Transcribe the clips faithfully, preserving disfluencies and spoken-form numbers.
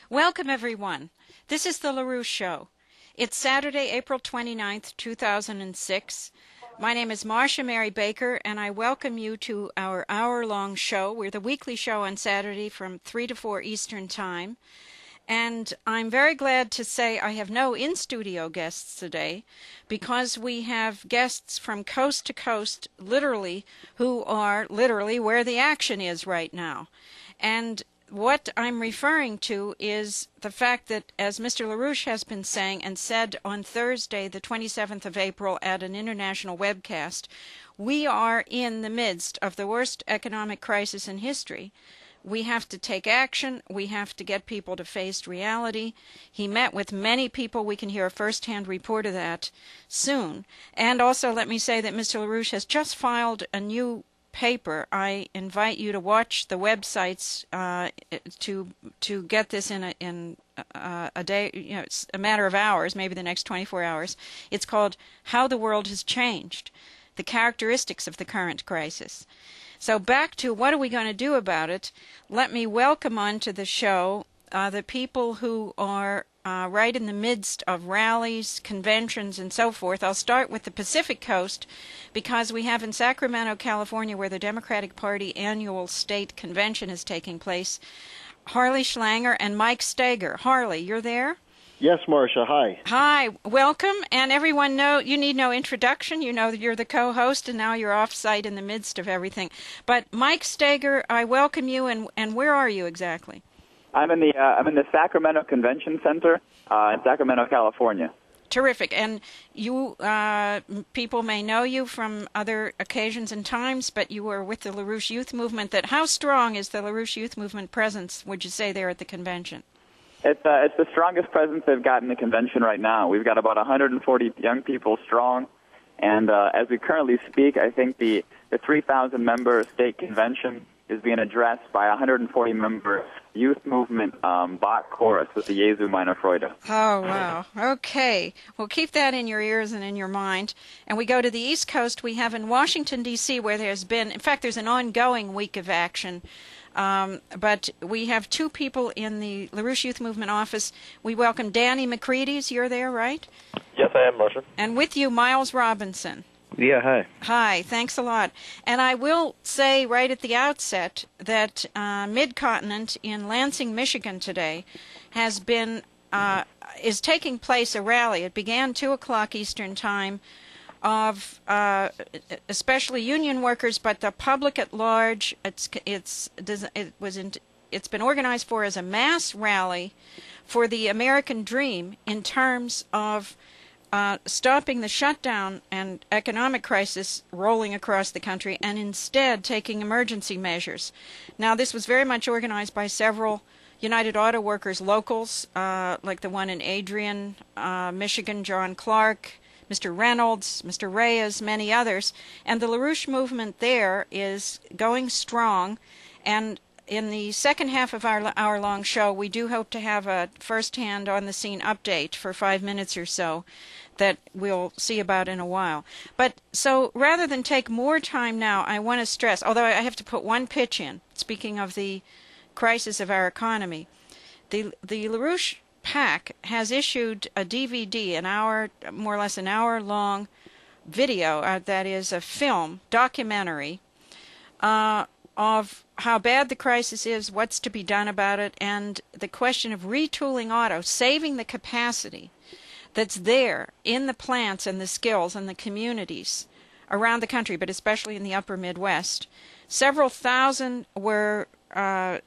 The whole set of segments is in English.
Welcome, everyone. This is the LaRouche Show. It's Saturday, April twenty-ninth, two thousand six. My name is Marcia Mary Baker, and I welcome you to our hour-long show. We're the weekly show on Saturday from three to four Eastern Time. And I'm very glad to say I have no in-studio guests today because we have guests from coast to coast, literally, who are literally where the action is right now. And what I'm referring to is the fact that, as Mister LaRouche has been saying and said on Thursday, the twenty-seventh of April, at an international webcast, we are in the midst of the worst economic crisis in history. We have to take action. We have to get people to face reality. He met with many people. We can hear a first-hand report of that soon. And also, let me say that Mister LaRouche has just filed a new paper. I invite you to watch the websites uh, to to get this in a in a, a day. You know, it's a matter of hours, maybe the next twenty-four hours. It's called "How the World Has Changed: The Characteristics of the Current Crisis." So back to what are we going to do about it? Let me welcome onto the show uh, the people who are uh, right in the midst of rallies, conventions, and so forth. I'll start with the Pacific Coast because we have in Sacramento, California, where the Democratic Party annual state convention is taking place, Harley Schlanger and Mike Stager. Harley, you're there? Yes, Marcia. Hi. Hi. Welcome. And everyone know you need no introduction. You know that you're the co-host, and now you're off-site in the midst of everything. But Mike Stager, I welcome you. And, and where are you exactly? I'm in the uh, I'm in the Sacramento Convention Center uh, in Sacramento, California. Terrific. And you uh, people may know you from other occasions and times, but you were with the LaRouche Youth Movement. That how strong is the LaRouche Youth Movement presence, would you say, there at the convention? It's uh, it's the strongest presence they've got in the convention right now. We've got about one hundred forty young people strong, and uh, as we currently speak, I think the the three thousand member state convention is being addressed by one hundred forty member youth movement um, Bach chorus with the Jesu Meine Freude. Oh, wow. Okay. Well, keep that in your ears and in your mind. And we go to the East Coast. We have in Washington, D C, where there's been, in fact, there's an ongoing week of action. Um, but we have two people in the LaRouche Youth Movement office. We welcome Danny McCready's. You're there, right? Yes, I am, Marcia. And with you, Miles Robinson. Yeah, hi. Hi, thanks a lot. And I will say right at the outset that uh, Mid-Continent in Lansing, Michigan today has been, uh, is taking place a rally. It began two o'clock Eastern Time of uh, especially union workers, but the public at large. It's it's it was in, it's been organized for as a mass rally for the American dream in terms of uh, stopping the shutdown and economic crisis rolling across the country, and instead taking emergency measures. Now, this was very much organized by several United Auto Workers locals, uh, like the one in Adrian, uh, Michigan, John Clark, Mister Reynolds, Mister Reyes, many others. And the LaRouche movement there is going strong. And in the second half of our hour-long show, we do hope to have a first-hand on-the-scene update for five minutes or so that we'll see about in a while. But so rather than take more time now, I want to stress, although I have to put one pitch in, speaking of the crisis of our economy, the, the LaRouche PAC has issued a D V D, an hour, more or less an hour-long video, uh, that is a film, documentary, uh, of how bad the crisis is, what's to be done about it, and the question of retooling auto, saving the capacity that's there in the plants and the skills and the communities around the country, but especially in the upper Midwest. Several thousand were uh,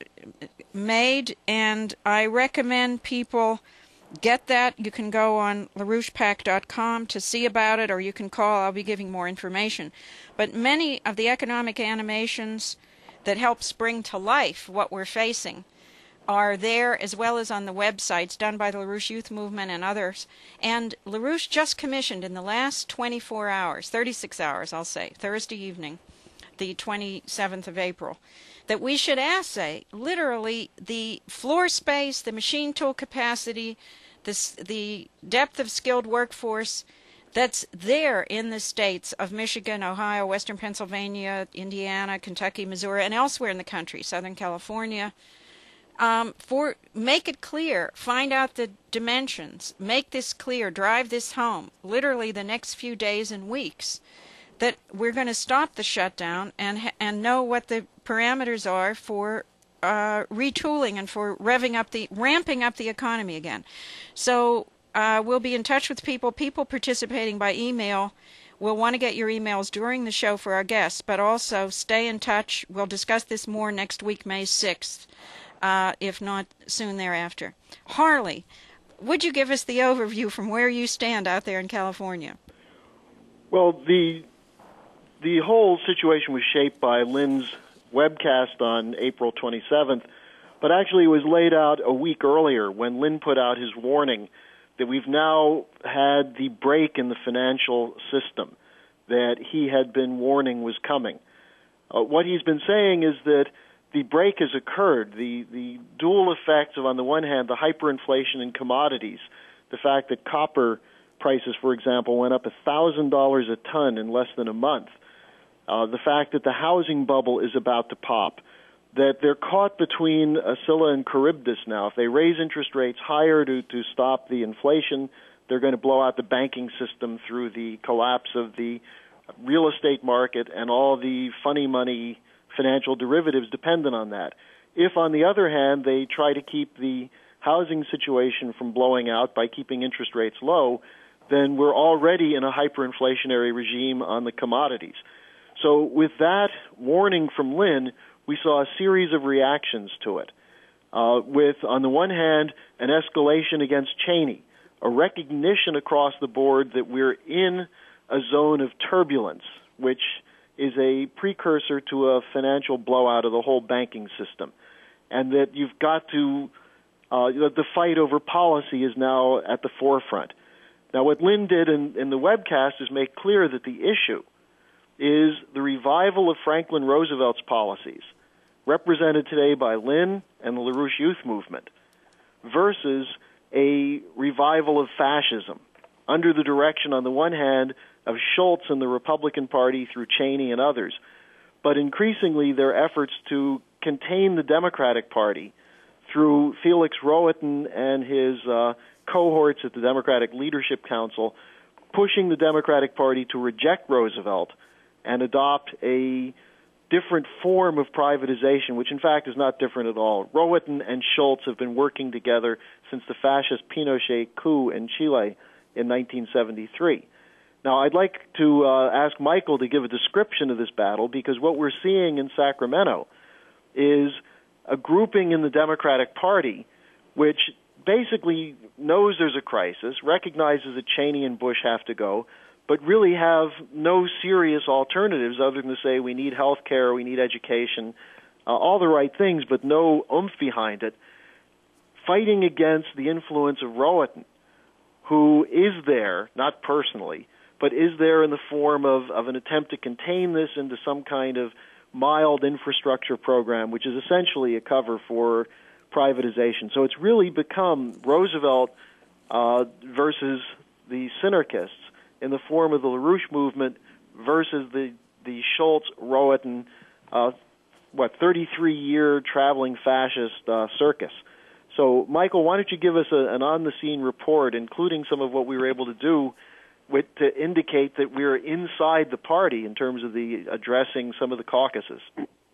made, and I recommend people get that. You can go on LaRouche Pac dot com to see about it, or you can call. I'll be giving more information. But many of the economic animations that helps bring to life what we're facing are there, as well as on the websites done by the LaRouche Youth Movement and others. And LaRouche just commissioned in the last twenty-four hours, thirty-six hours, I'll say, Thursday evening, the twenty-seventh of April, that we should assay literally the floor space, the machine tool capacity, the, the depth of skilled workforce that's there in the states of Michigan, Ohio, Western Pennsylvania, Indiana, Kentucky, Missouri, and elsewhere in the country, Southern California, Um, for make it clear, find out the dimensions, make this clear, drive this home, literally the next few days and weeks, that we're going to stop the shutdown and and know what the parameters are for uh, retooling and for revving up the ramping up the economy again. So uh, we'll be in touch with people. People participating by email. We'll want to get your emails during the show for our guests, but also stay in touch. We'll discuss this more next week, May sixth. Uh, if not soon thereafter. Harley, would you give us the overview from where you stand out there in California? Well, the the whole situation was shaped by Lynn's webcast on April twenty-seventh, but actually it was laid out a week earlier when Lynn put out his warning that we've now had the break in the financial system that he had been warning was coming. Uh, what he's been saying is that the break has occurred. The the dual effects of, on the one hand, the hyperinflation in commodities, the fact that copper prices, for example, went up one thousand dollars a ton in less than a month, uh, the fact that the housing bubble is about to pop, that they're caught between Scylla and Charybdis now. If they raise interest rates higher to, to stop the inflation, they're going to blow out the banking system through the collapse of the real estate market and all the funny money financial derivatives dependent on that. If, on the other hand, they try to keep the housing situation from blowing out by keeping interest rates low, then we're already in a hyperinflationary regime on the commodities. So with that warning from Lynn, we saw a series of reactions to it, uh, with, on the one hand, an escalation against Cheney, a recognition across the board that we're in a zone of turbulence, which is a precursor to a financial blowout of the whole banking system, and that you've got to, uh, the fight over policy is now at the forefront. Now, what Lynn did in, in the webcast is make clear that the issue is the revival of Franklin Roosevelt's policies, represented today by Lynn and the LaRouche Youth Movement, versus a revival of fascism under the direction, on the one hand, of Schultz and the Republican Party through Cheney and others, but increasingly their efforts to contain the Democratic Party through Felix Rohatyn and his uh, cohorts at the Democratic Leadership Council, pushing the Democratic Party to reject Roosevelt and adopt a different form of privatization, which in fact is not different at all. Rohatyn and Schultz have been working together since the fascist Pinochet coup in Chile in nineteen seventy-three. Now, I'd like to uh, ask Michael to give a description of this battle, because what we're seeing in Sacramento is a grouping in the Democratic Party which basically knows there's a crisis, recognizes that Cheney and Bush have to go, but really have no serious alternatives other than to say we need health care, we need education, uh, all the right things, but no oomph behind it, fighting against the influence of Rohatyn, who is there, not personally, but is there in the form of, of an attempt to contain this into some kind of mild infrastructure program, which is essentially a cover for privatization. So it's really become Roosevelt uh, versus the synarchists in the form of the LaRouche movement versus the, the Schultz-Rohatyn, uh, what, thirty-three-year traveling fascist uh, circus. So, Michael, why don't you give us a, an on-the-scene report, including some of what we were able to do with, to indicate that we're inside the party in terms of the addressing some of the caucuses.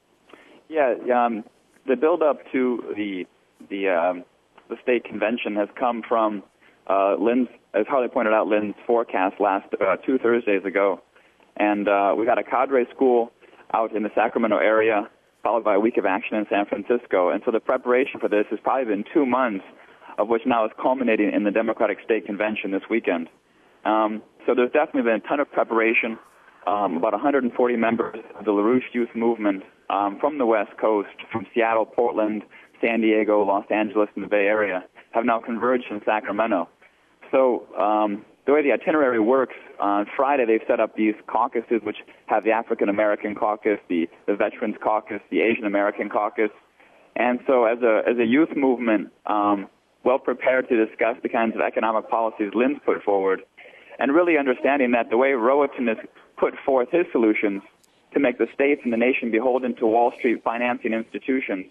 Yeah, um, the build-up to the the um, the state convention has come from uh, Lynn's, as Harley pointed out, Lynn's forecast last uh, two Thursdays ago, and uh, we got a cadre school out in the Sacramento area, followed by a week of action in San Francisco, and so the preparation for this has probably been two months, of which now is culminating in the Democratic State Convention this weekend. Um, so there's definitely been a ton of preparation. Um, about one hundred forty members of the LaRouche Youth Movement um, from the West Coast, from Seattle, Portland, San Diego, Los Angeles, and the Bay Area, have now converged in Sacramento. So um, the way the itinerary works, on Friday they've set up these caucuses, which have the African American caucus, the, the Veterans Caucus, the Asian American caucus. And so as a, as a youth movement, um, well prepared to discuss the kinds of economic policies Lynn's put forward, and really understanding that the way Rohatyn has put forth his solutions to make the states and the nation beholden to Wall Street financing institutions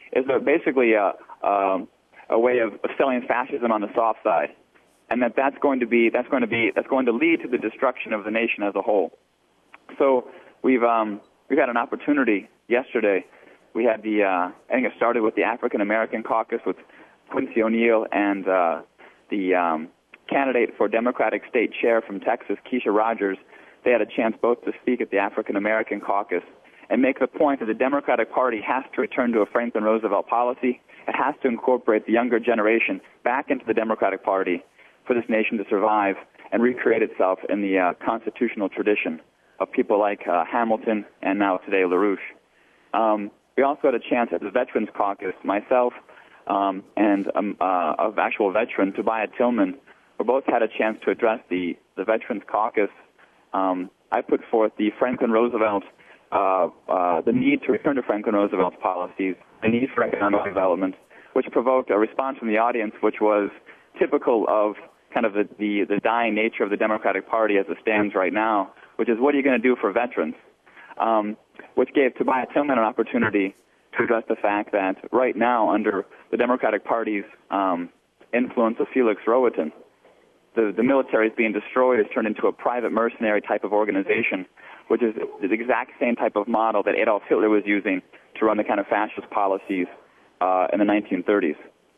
is a, basically a, um, a way of, of selling fascism on the soft side, and that that's going to be that's going to be that's going to lead to the destruction of the nation as a whole. So we've um, we've had an opportunity yesterday. We had the uh, I think it started with the African American Caucus with Quincy O'Neill and uh, the um, candidate for Democratic State Chair from Texas, Keisha Rogers. They had a chance both to speak at the African American Caucus and make the point that the Democratic Party has to return to a Franklin Roosevelt policy. It has to incorporate the younger generation back into the Democratic Party for this nation to survive and recreate itself in the uh, constitutional tradition of people like uh, Hamilton and now today LaRouche. Um, we also had a chance at the Veterans Caucus, myself um, and um, uh, of actual veteran, Tobiah Tillman, we both had a chance to address the, the Veterans Caucus. Um, I put forth the Franklin Roosevelt, uh, uh, the need to return to Franklin Roosevelt's policies, the need for economic development, which provoked a response from the audience which was typical of kind of the, the, the dying nature of the Democratic Party as it stands right now, which is, what are you going to do for veterans? Um, which gave Tobiah Tillman an opportunity to address the fact that right now, under the Democratic Party's um, influence of Felix Rohatyn, the, the military is being destroyed, it's turned into a private mercenary type of organization, which is the exact same type of model that Adolf Hitler was using to run the kind of fascist policies uh, in the nineteen thirties.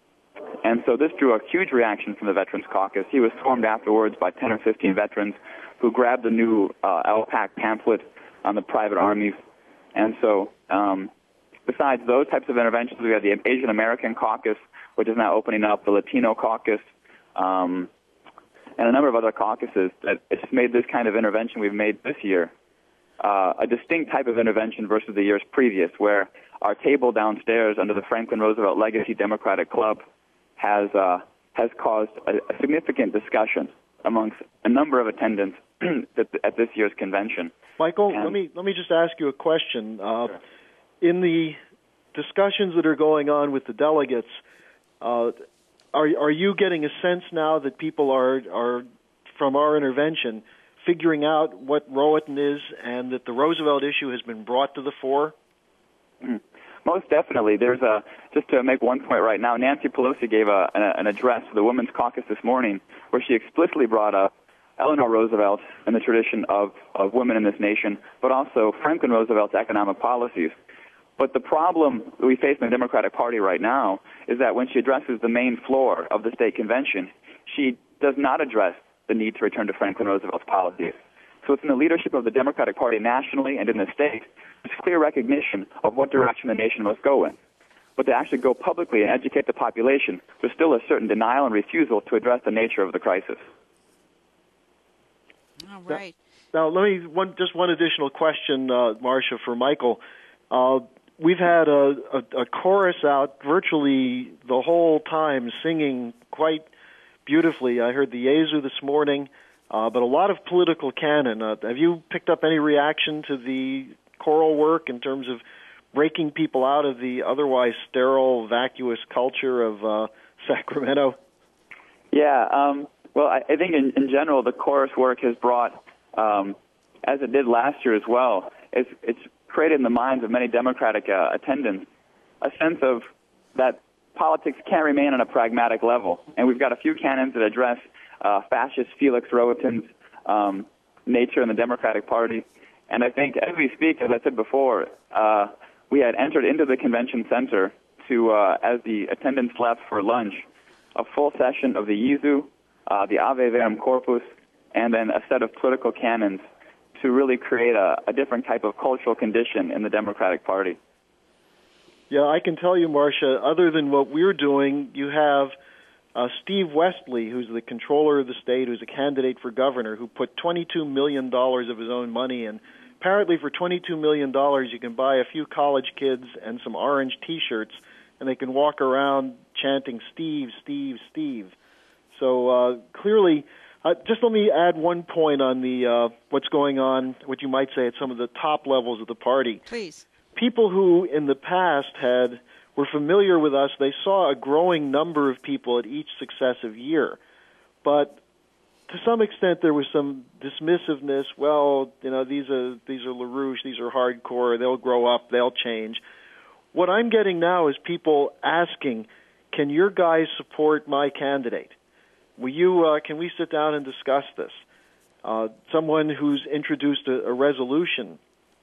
And so this drew a huge reaction from the Veterans Caucus. He was swarmed afterwards by ten or fifteen veterans who grabbed the new uh, L PAC pamphlet on the private armies. And so um, besides those types of interventions, we have the Asian American Caucus, which is now opening up, the Latino Caucus, um, and a number of other caucuses that it's made this kind of intervention we've made this year uh, a distinct type of intervention versus the years previous, where our table downstairs under the Franklin Roosevelt Legacy Democratic Club has uh, has caused a, a significant discussion amongst a number of attendants at this year's convention. Michael, and, let me let me just ask you a question. Uh, sure. In the discussions that are going on with the delegates, uh, are are you getting a sense now that people are are from our intervention figuring out what Rohatyn is and that the Roosevelt issue has been brought to the fore? Most definitely. There's a, just to make one point right now, Nancy Pelosi gave a, an, an address to the Women's Caucus this morning where she explicitly brought up Eleanor Roosevelt and the tradition of, of women in this nation, but also Franklin Roosevelt's economic policies. But the problem that we face in the Democratic Party right now is that when she addresses the main floor of the state convention, she does not address the need to return to Franklin Roosevelt's policies. So it's in the leadership of the Democratic Party nationally and in the state, there's clear recognition of what direction the nation must go in. But to actually go publicly and educate the population, there's still a certain denial and refusal to address the nature of the crisis. All right. Now, let me one just one additional question, uh, Marcia, for Michael. Uh, we've had a, a, a chorus out virtually the whole time, singing quite beautifully. I heard the Yezu this morning, uh, but a lot of political canon. Uh, have you picked up any reaction to the choral work in terms of breaking people out of the otherwise sterile, vacuous culture of uh, Sacramento? Yeah, um, well, I, I think in, in general the chorus work has brought, um, as it did last year as well, it's, it's created in the minds of many Democratic uh, attendants a sense of that politics can't remain on a pragmatic level. And we've got a few canons that address uh, fascist Felix Rohatyn's um, nature in the Democratic Party. And I think, as we speak, as I said before, uh, we had entered into the convention center to, uh, as the attendants left for lunch, a full session of the Yezu, uh, the Ave Verum Corpus, and then a set of political canons to really create a, a different type of cultural condition in the Democratic Party. Yeah, I can tell you, Marcia, other than what we're doing, you have uh, Steve Westley, who's the controller of the state, who's a candidate for governor, who put twenty-two million dollars of his own money in. Apparently for twenty-two million dollars, you can buy a few college kids and some orange T-shirts, and they can walk around chanting, Steve, Steve, Steve. So uh, clearly, uh, just let me add one point on the uh, what's going on, what you might say at some of the top levels of the party. Please. People who in the past had were familiar with us, they saw a growing number of people at each successive year. But to some extent, there was some dismissiveness. Well, you know, these are these are LaRouche, these are hardcore. They'll grow up, they'll change. what I'm getting now is people asking, can your guys support my candidate? Will you, uh, can we sit down and discuss this? Uh, someone who's introduced a, a resolution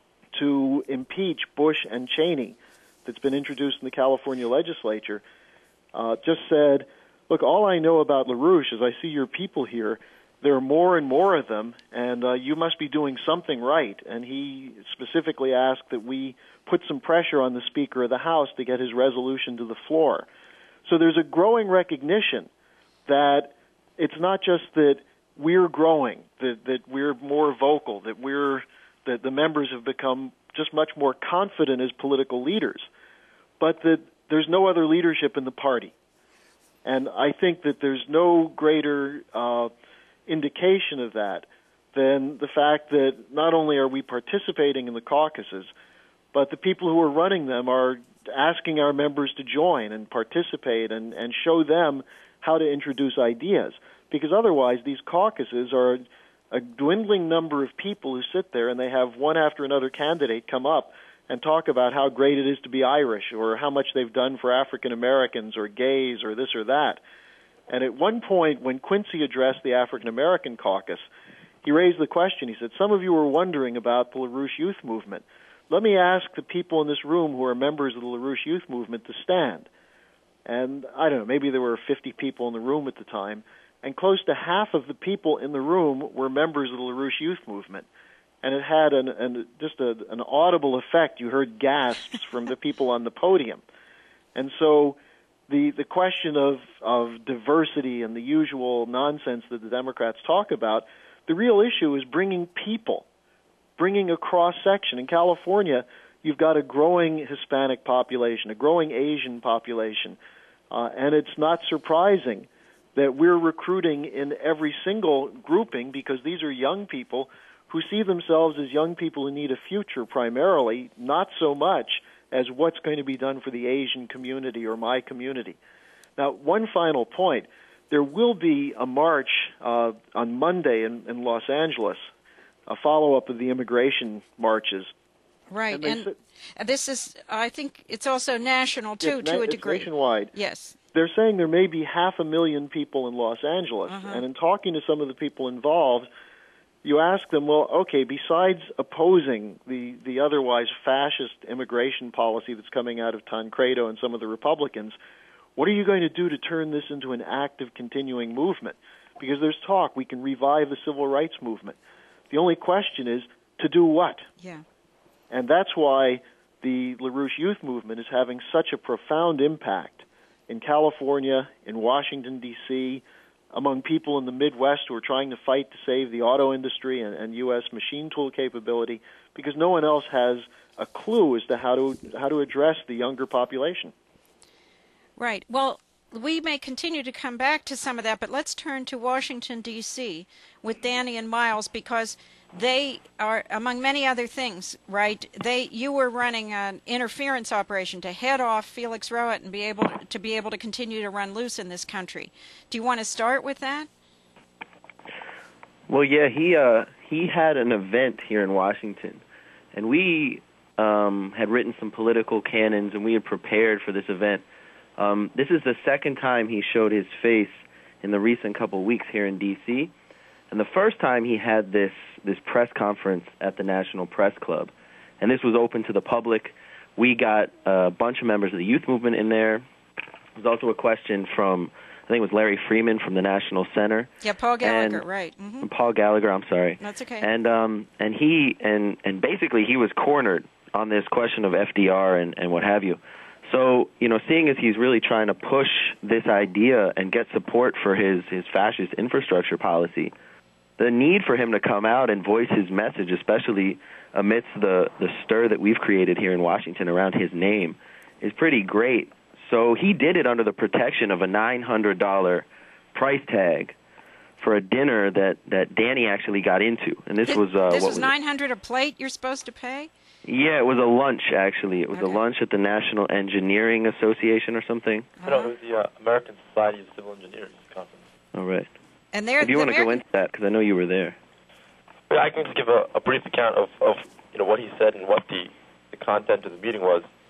to impeach Bush and Cheney that's been introduced in the California legislature uh, just said, look, all I know about LaRouche is I see your people here. There are more and more of them, and uh, you must be doing something right. And he specifically asked that we put some pressure on the Speaker of the House to get his resolution to the floor. So there's a growing recognition that it's not just that we're growing, that, that we're more vocal, that we're that the members have become just much more confident as political leaders, but that there's no other leadership in the party. And I think that there's no greater uh, indication of that than the fact that not only are we participating in the caucuses, but the people who are running them are asking our members to join and participate and, and show them how to introduce ideas. Because otherwise, these caucuses are a dwindling number of people who sit there and they have one after another candidate come up and talk about how great it is to be Irish or how much they've done for African Americans or gays or this or that. And at one point, when Quincy addressed the African American caucus, he raised the question. He said, some of you are wondering about the LaRouche Youth Movement. Let me ask the people in this room who are members of the LaRouche Youth Movement to stand. And I don't know, maybe there were fifty people in the room at the time, and close to half of the people in the room were members of the LaRouche Youth Movement. And it had an, an, just a, an audible effect. You heard gasps from the people on the podium. And so the the question of, of diversity and the usual nonsense that the Democrats talk about, the real issue is bringing people, bringing a cross-section. In California, you've got a growing Hispanic population, a growing Asian population, uh, and it's not surprising that we're recruiting in every single grouping because these are young people who see themselves as young people who need a future primarily, not so much as what's going to be done for the Asian community or my community. Now, one final point. There will be a march uh, on Monday in, in Los Angeles, a follow-up of the immigration marches. Right, and, and said, this is, I think it's also national, too, it's to na- a degree. It's nationwide. Yes. They're saying there may be half a million people in Los Angeles, uh-huh. and in talking to some of the people involved, you ask them, well, okay, besides opposing the, the otherwise fascist immigration policy that's coming out of Tancredo and some of the Republicans, what are you going to do to turn this into an active, continuing movement? Because there's talk we can revive the civil rights movement. The only question is, to do what? Yeah. And that's why the LaRouche Youth Movement is having such a profound impact in California, in Washington, D C, among people in the Midwest who are trying to fight to save the auto industry and, and U S machine tool capability, because no one else has a clue as to how to how to address the younger population. Right. Well, we may continue to come back to some of that, but let's turn to Washington, D C with Danny and Miles, because they are, among many other things, right, they you were running an interference operation to head off Felix Rohat and be able to, to be able to continue to run loose in this country. Do you want to start with that? Well, yeah, he uh, he had an event here in Washington, and we um, had written some political canons, and we had prepared for this event. Um, this is the second time he showed his face in the recent couple of weeks here in D C, and the first time he had this this press conference at the National Press Club, and this was open to the public. We got a bunch of members of the youth movement in there. There was also a question from, I think it was Larry Freeman from the National Center. Yeah, Paul Gallagher, and, right. Mm-hmm. Paul Gallagher, I'm sorry. That's okay. And um and he and and basically he was cornered on this question of F D R and, and what have you. So, you know, seeing as he's really trying to push this idea and get support for his, his fascist infrastructure policy, the need for him to come out and voice his message, especially amidst the, the stir that we've created here in Washington around his name, is pretty great. So he did it under the protection of a nine hundred dollars price tag for a dinner that, that Danny actually got into. And this Th- was uh, This what was was nine hundred dollars a plate you're supposed to pay? Yeah, it was a lunch, actually. It was Okay. a lunch at the National Engineering Association or something. Uh-huh. No, it was the uh, American Society of Civil Engineers conference. All right. And they're, If you the want to go American- into that, because I know you were there. But I can just give a, a brief account of, of you know what he said and what the, the content of the meeting was.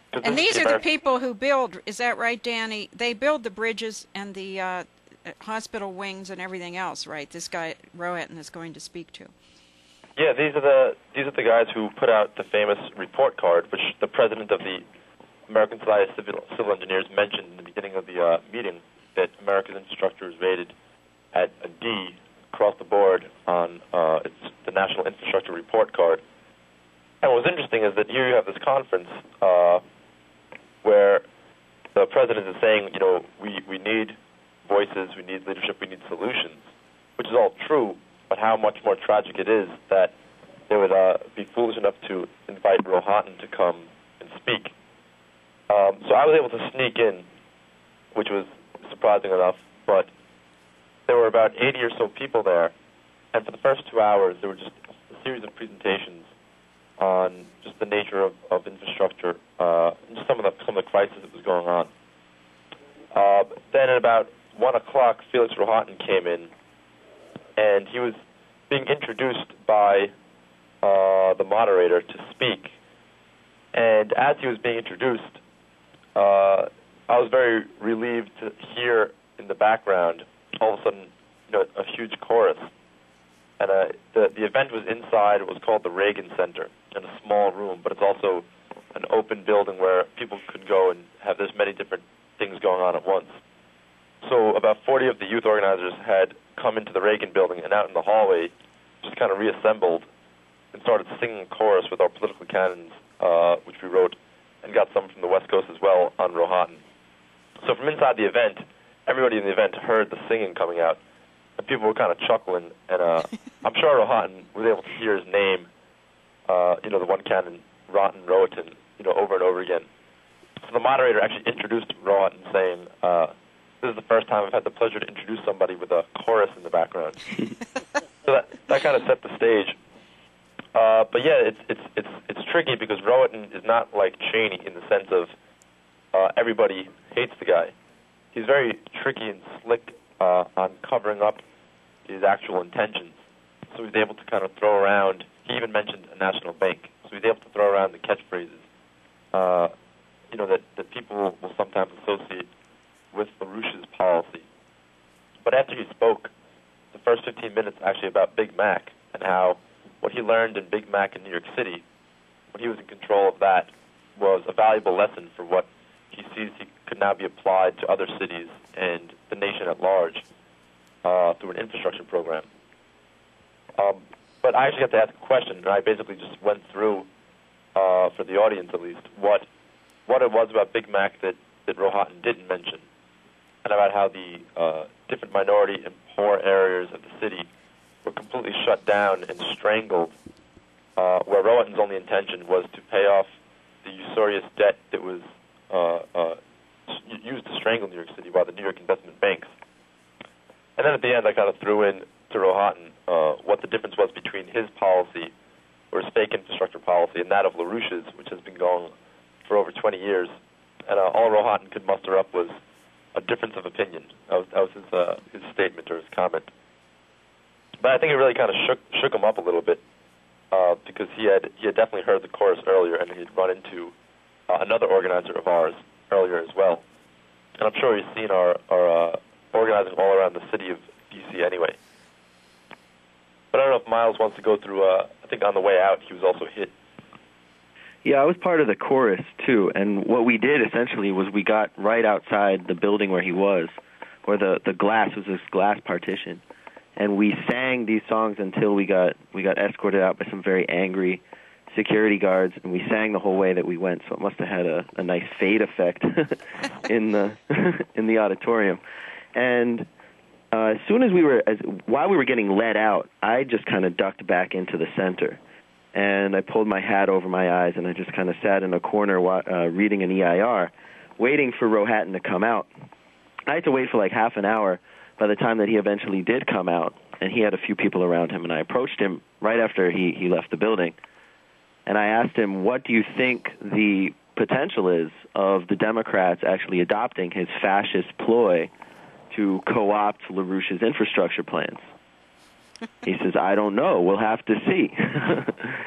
And these are the people who build, is that right, Danny? They build the bridges and the uh, hospital wings and everything else, right? This guy, Rohatyn, is going to speak to. Yeah, these are the these are the guys who put out the famous report card, which the president of the American Society of Civil, Civil Engineers mentioned in the beginning of the uh, meeting, that America's infrastructure is rated at a D across the board on uh, it's the National Infrastructure Report Card. And what was interesting is that here you have this conference uh, where the president is saying, you know, we, we need voices, we need leadership, we need solutions, which is all true, but how much more tragic it is that they would uh, be foolish enough to invite Rohatyn to come and speak. Um, so I was able to sneak in, which was surprising enough, but there were about eighty or so people there, and for the first two hours there were just a series of presentations on just the nature of, of infrastructure, uh, and just some of the some of the crisis that was going on. Uh, then at about one o'clock, Felix Rohatyn came in, and he was being introduced by uh, the moderator to speak. And as he was being introduced, uh, I was very relieved to hear in the background all of a sudden, you know, a huge chorus. And uh, the the event was inside. It was called the Reagan Center, in a small room, but it's also an open building where people could go and have this many different things going on at once. So about forty of the youth organizers had come into the Reagan building, and out in the hallway just kind of reassembled and started singing a chorus with our political canons, uh, which we wrote, and got some from the West Coast as well on Rohatyn. So from inside the event, everybody in the event heard the singing coming out, and people were kind of chuckling, and uh, I'm sure Rohatyn was able to hear his name, uh, you know, the one canon, Rohatyn, Rohatyn, you know, over and over again. So the moderator actually introduced Rohatyn, saying, uh, this is the first time I've had the pleasure to introduce somebody with a chorus in the background. So that, that kind of set the stage. Uh, but yeah, it's it's it's it's tricky because Rohatyn is not like Cheney in the sense of uh, everybody hates the guy. He's very tricky and slick uh, on covering up his actual intentions. So he's able to kind of throw around. He even mentioned a national bank. So he's able to throw around the catchphrases, uh, you know, that that people will sometimes associate with LaRouche's policy. But after he spoke, the first fifteen minutes actually about Big Mac and how what he learned in Big Mac in New York City, when he was in control of that, was a valuable lesson for what he sees he could now be applied to other cities and the nation at large uh, through an infrastructure program. Um, but I actually got to ask a question, and I basically just went through, uh, for the audience at least, what what it was about Big Mac that, that Rohatyn didn't mention, and about how the uh, different minority and poor areas of the city were completely shut down and strangled, uh, where Rohatyn's only intention was to pay off the usurious debt that was uh, uh, used to strangle New York City by the New York investment banks. And then at the end, I kind of threw in to Rohatyn uh, what the difference was between his policy, or his fake infrastructure policy, and that of LaRouche's, which has been going for over twenty years. And uh, all Rohatyn could muster up was a difference of opinion. That was, that was his, uh, his statement or his comment. But I think it really kind of shook shook him up a little bit uh, because he had he had definitely heard the chorus earlier, and he'd run into uh, another organizer of ours earlier as well. And I'm sure he's seen our, our uh, organizing all around the city of D C anyway. But I don't know if Miles wants to go through, uh, I think on the way out he was also hit. Yeah, I was part of the chorus, too, and what we did essentially was we got right outside the building where he was, where the, the glass was this glass partition, and we sang these songs until we got we got escorted out by some very angry security guards, and we sang the whole way that we went, so it must have had a, a nice fade effect in the in the auditorium. And uh, as soon as we were, as while we were getting led out, I just kind of ducked back into the center, and I pulled my hat over my eyes, and I just kind of sat in a corner uh, reading an E I R, waiting for Rohatyn to come out. I had to wait for like half an hour by the time that he eventually did come out, and he had a few people around him, and I approached him right after he, he left the building, and I asked him, what do you think the potential is of the Democrats actually adopting his fascist ploy to co-opt LaRouche's infrastructure plans? He says, I don't know. We'll have to see.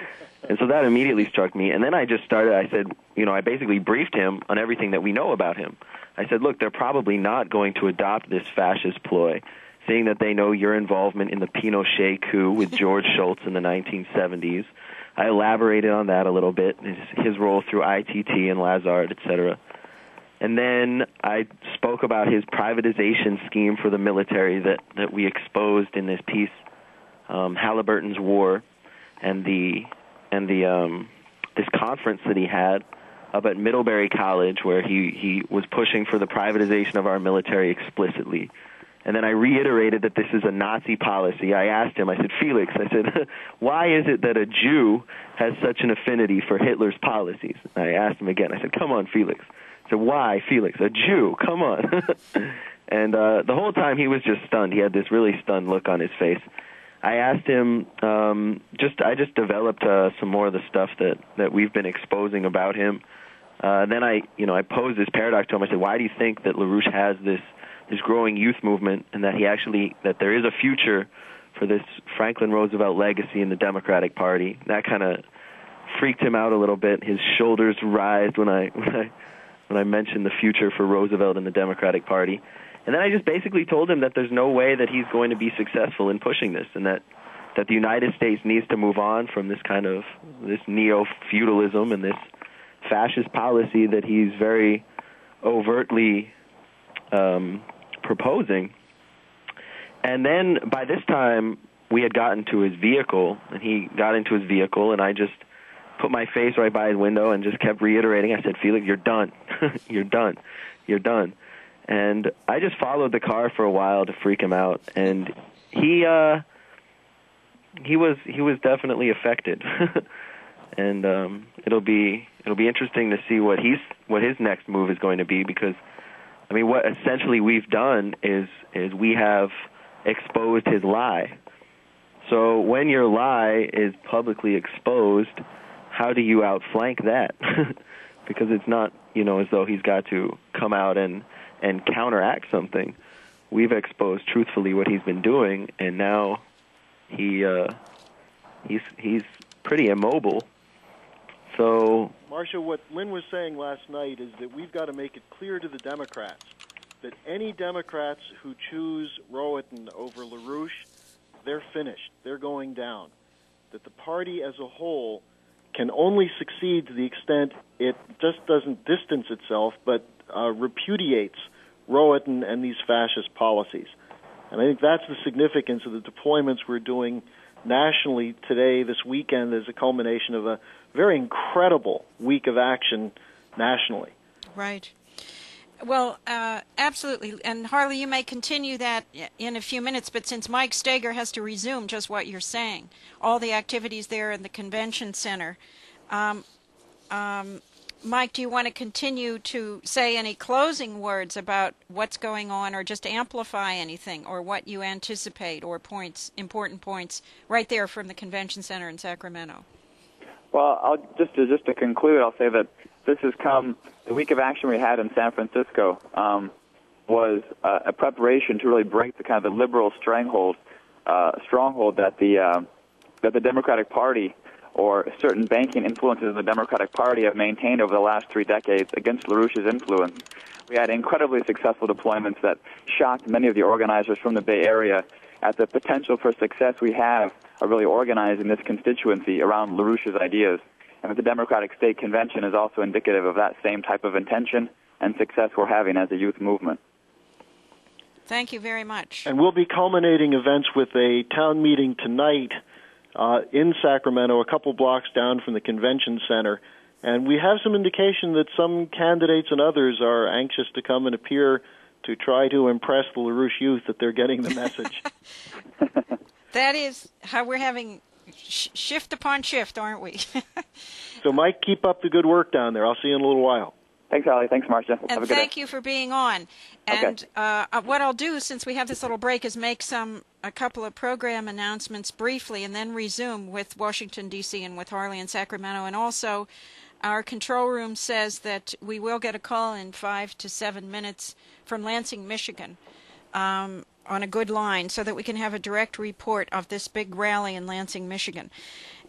And so that immediately struck me. And then I just started, I said, you know, I basically briefed him on everything that we know about him. I said, look, they're probably not going to adopt this fascist ploy, seeing that they know your involvement in the Pinochet coup with George Shultz in the nineteen seventies. I elaborated on that a little bit, his, his role through I T T and Lazard, et cetera. And then I spoke about his privatization scheme for the military that, that we exposed in this piece, um, Halliburton's War, and the and the um, this conference that he had up at Middlebury College, where he, he was pushing for the privatization of our military explicitly. And then I reiterated that this is a Nazi policy. I asked him, I said, Felix, I said, why is it that a Jew has such an affinity for Hitler's policies? And I asked him again, I said, come on, Felix. I said, why, Felix? A Jew, come on. And uh, the whole time he was just stunned. He had this really stunned look on his face. I asked him, um, just I just developed uh, some more of the stuff that, that we've been exposing about him. Uh, then I, you know, I posed this paradox to him. I said, why do you think that LaRouche has this this growing youth movement, and that he actually, that there is a future for this Franklin Roosevelt legacy in the Democratic Party? That kind of freaked him out a little bit. His shoulders writhed when I, when I when I mentioned the future for Roosevelt and the Democratic Party. And then I just basically told him that there's no way that he's going to be successful in pushing this, and that, that the United States needs to move on from this kind of, this neo-feudalism and this fascist policy that he's very overtly um, proposing. And then by this time, we had gotten to his vehicle, and he got into his vehicle, and I just put my face right by his window and just kept reiterating. I said, Felix, you're done. You're done. You're done. And I just followed the car for a while to freak him out, and he uh, he was he was definitely affected. And um, it'll be it'll be interesting to see what he's what his next move is going to be, because I mean, what essentially we've done is is we have exposed his lie. So when your lie is publicly exposed, how do you outflank that? Because it's not, you know, as though he's got to come out and, and counteract something. We've exposed truthfully what he's been doing, and now he uh, he's he's pretty immobile. So, Marcia, what Lynn was saying last night is that we've got to make it clear to the Democrats that any Democrats who choose Rohatyn over LaRouche, they're finished. They're going down. That the party as a whole can only succeed to the extent it just doesn't distance itself, but uh, repudiates Rohatyn and these fascist policies. And I think that's the significance of the deployments we're doing nationally today, this weekend, as a culmination of a very incredible week of action nationally. Right. Well, uh, absolutely. And Harley, you may continue that in a few minutes, but since Mike Steger has to resume just what you're saying, all the activities there in the convention center, um, um, Mike, do you want to continue to say any closing words about what's going on, or just amplify anything, or what you anticipate, or points, important points, right there from the convention center in Sacramento? Well, I'll just to, just to conclude, I'll say that this has come, the week of action we had in San Francisco um, was uh, a preparation to really break the kind of the liberal stranglehold, uh, stronghold that the uh, that the Democratic Party or certain banking influences of the Democratic Party have maintained over the last three decades against LaRouche's influence. We had incredibly successful deployments that shocked many of the organizers from the Bay Area at the potential for success we have of really organizing this constituency around LaRouche's ideas. And the Democratic State Convention is also indicative of that same type of intention and success we're having as a youth movement. Thank you very much. And we'll be culminating events with a town meeting tonight uh, in Sacramento, a couple blocks down from the convention center. And we have some indication that some candidates and others are anxious to come and appear to try to impress the LaRouche youth that they're getting the message. That is how we're having sh- shift upon shift, aren't we? So, Mike, keep up the good work down there. I'll see you in a little while. Thanks, Holly. Thanks, Marcia. And have a good thank day. you for being on. And okay. uh, what I'll do, since we have this little break, is make some a couple of program announcements briefly, and then resume with Washington, D C, and with Harley and Sacramento. And also, our control room says that we will get a call in five to seven minutes from Lansing, Michigan, um, on a good line, so that we can have a direct report of this big rally in Lansing, Michigan.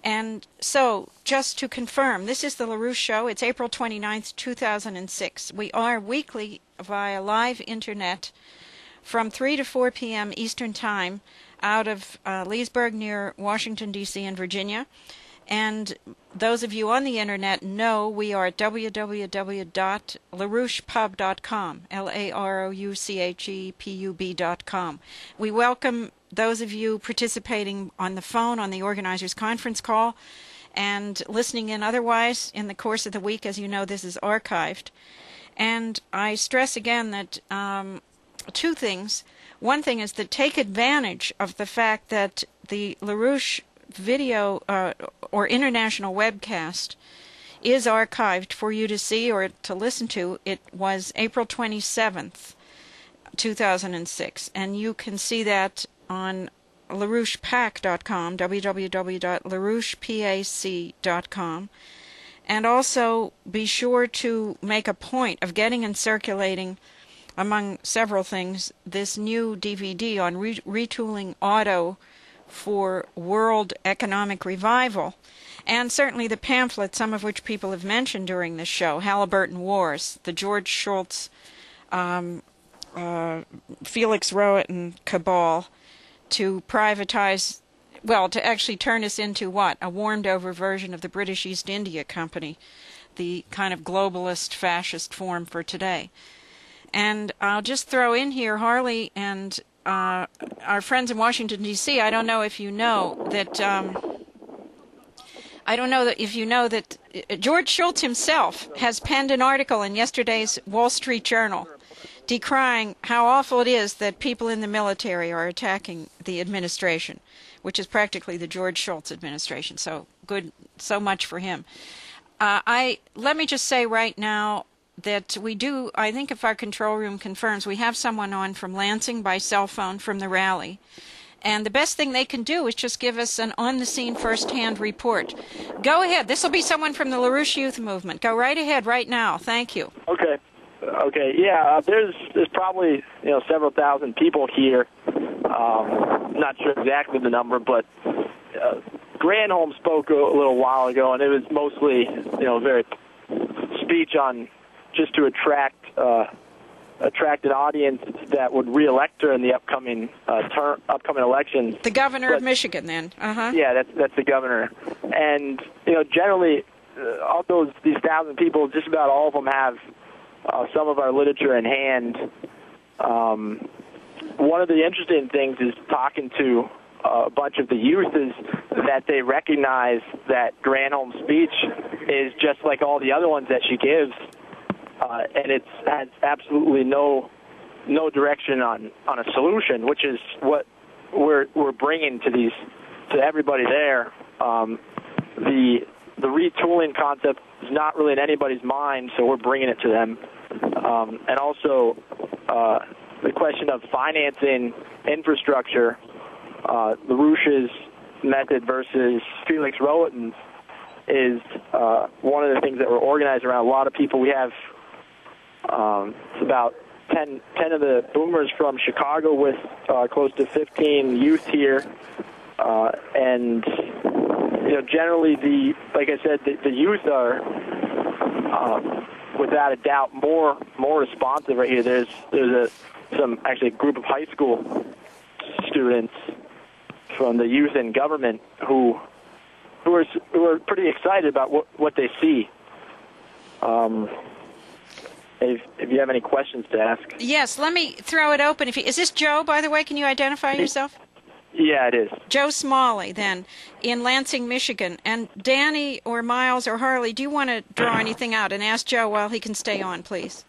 And so, just to confirm, this is the LaRouche Show. It's April twenty-ninth, two thousand six. We are weekly via live internet from three to four p.m. Eastern Time out of uh, Leesburg near Washington, D C and Virginia. And those of you on the internet know we are at w w w dot larouche pub dot com, L A R O U C H E P U B dot com. We welcome those of you participating on the phone on the organizers' conference call and listening in otherwise in the course of the week. As you know, this is archived. And I stress again that um, two things. One thing is to take advantage of the fact that the LaRouche video uh, or international webcast is archived for you to see or to listen to. It was April twenty-seventh, two thousand six, and you can see that on larouche pac dot com, w w w dot larouche pac dot com. And also be sure to make a point of getting and circulating, among several things, this new D V D on re- retooling auto for world economic revival, and certainly the pamphlet, some of which people have mentioned during this show, Halliburton Wars, the George Shultz, um, uh, Felix Rohatyn cabal to privatize, well, to actually turn us into what? A warmed-over version of the British East India Company, the kind of globalist fascist form for today. And I'll just throw in here, Harley and Uh, our friends in Washington, D C, I don't know if you know that, um, I don't know that if you know that George Shultz himself has penned an article in yesterday's Wall Street Journal decrying how awful it is that people in the military are attacking the administration, which is practically the George Shultz administration. So good, so much for him. Uh, I let me just say right now that we do, I think if our control room confirms, we have someone on from Lansing by cell phone from the rally. And the best thing they can do is just give us an on-the-scene, first-hand report. Go ahead. This will be someone from the LaRouche Youth Movement. Go right ahead right now. Thank you. Okay. Okay. Yeah, uh, there's there's probably, you know, several thousand people here. Um, not sure exactly the number, but uh, Granholm spoke a, a little while ago, and it was mostly, you know, very speech on just to attract uh, attract an audience that would reelect her in the upcoming uh, term, upcoming elections. The governor but, of Michigan, then. Uh-huh. Yeah, that's that's the governor. And you know, generally, uh, of those these thousand people, just about all of them have uh, some of our literature in hand. Um, one of the interesting things is talking to uh, a bunch of the youth is that they recognize that Granholm's speech is just like all the other ones that she gives. Uh, and it has absolutely no no direction on, on a solution, which is what we're we're bringing to these to everybody there. Um, the the retooling concept is not really in anybody's mind, so we're bringing it to them. Um, and also uh, the question of financing infrastructure, uh, LaRouche's method versus Felix Rohatyn's is uh, one of the things that we're organized around. A lot of people we have. Um, it's about ten, ten of the boomers from Chicago with uh, close to fifteen youth here. Uh, and, you know, generally the, like I said, the, the youth are, um, without a doubt, more more responsive right here. There's there's a some actually a group of high school students from the youth in government who who are who are pretty excited about what what they see. Um, If, if you have any questions to ask. Yes, let me throw it open. If you, is this Joe, by the way? Can you identify yourself? Yeah, it is. Joe Smalley, then, in Lansing, Michigan. And Danny or Miles or Harley, do you want to draw anything out and ask Joe while he can stay on, please?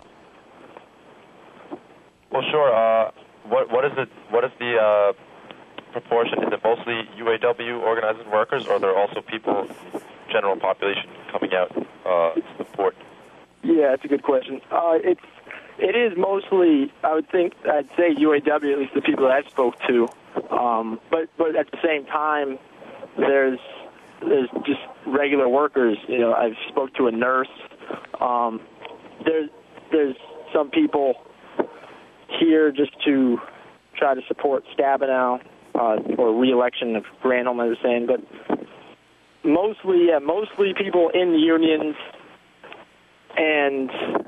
Well, sure. Uh, what what is it? What is the uh, proportion? Is it mostly U A W organizing workers, or are there also people, general population, coming out uh, to support? Yeah, that's a good question. Uh, it's it is mostly, I would think, I'd say U A W, at least the people that I spoke to. Um, but but at the same time, there's there's just regular workers. You know, I've spoke to a nurse. Um, there's there's some people here just to try to support Stabenow uh, or re-election of Granholm, as I was saying. But mostly, yeah, mostly people in unions and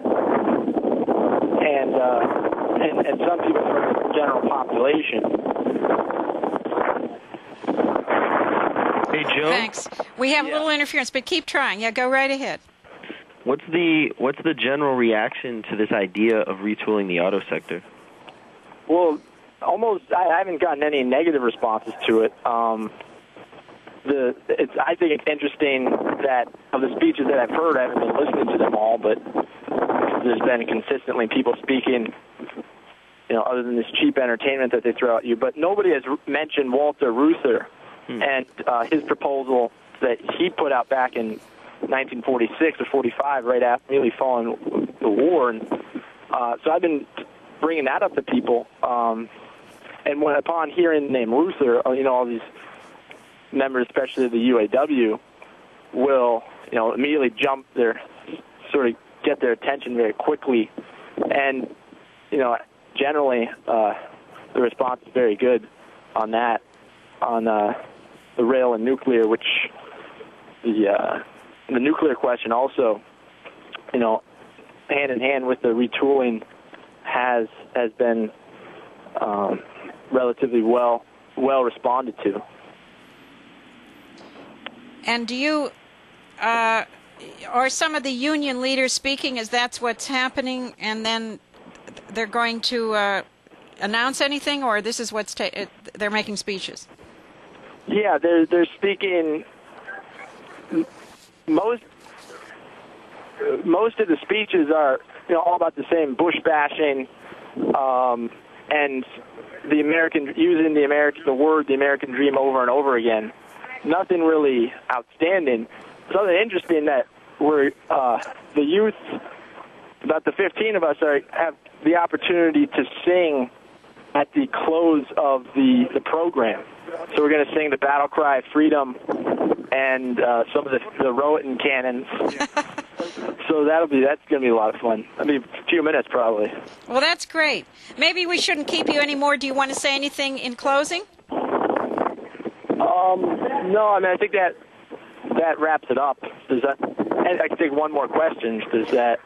and uh, and, and some people from the general population. Hey, Joe. Thanks. We have Yeah. a little interference, but keep trying. Yeah, go right ahead. What's the what's the general reaction to this idea of retooling the auto sector? Well, almost, I haven't gotten any negative responses to it. Um, the it's I think it's interesting that of the speeches that I've heard, I haven't been listening to them all, but there's been consistently people speaking, you know, other than this cheap entertainment that they throw at you. But nobody has mentioned Walter Reuther hmm. and uh, his proposal that he put out back in nineteen forty-six or forty-five, right after really following the war. And uh, so I've been bringing that up to people. Um, and when upon hearing the name Reuther, you know, all these members, especially the U A W, will, you know, immediately jump their, sort of get their attention very quickly. And, you know, generally uh, the response is very good on that, on uh, the rail and nuclear, which the uh, the nuclear question also, you know, hand in hand with the retooling has has been um, relatively well well responded to. And do you, uh, are some of the union leaders speaking as that's what's happening, and then they're going to uh, announce anything, or this is what's ta- they're making speeches? Yeah, they're they're speaking. Most most of the speeches are, you know, all about the same Bush bashing, um, and the American using the American the word the American dream over and over again. Nothing really outstanding. Something interesting that we're uh, the youth, about the fifteen of us, are have the opportunity to sing at the close of the the program. So we're going to sing the battle cry, freedom, and uh, some of the, the Rowan cannons. So that'll be that's going to be a lot of fun. I mean, a few minutes probably. Well, that's great. Maybe we shouldn't keep you anymore. Do you want to say anything in closing? Um, no, I mean, I think that that wraps it up. Does that? And I can take one more question. Does that?